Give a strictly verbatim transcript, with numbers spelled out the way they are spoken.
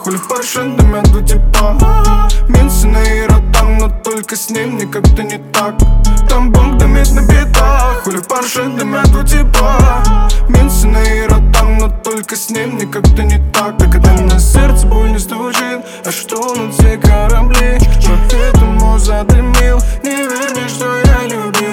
Хули в Порше дымят два типа. Минцы на Иротам, но только с ним никак-то не так. Там бомб дымит на битах. Хули в Порше дымят два типа. Минцы на Иротам, но только с ним никак-то не так. А когда на сердце боль не стучит, а что на те корабли? Поэтому задымил, не верь мне, что я любил.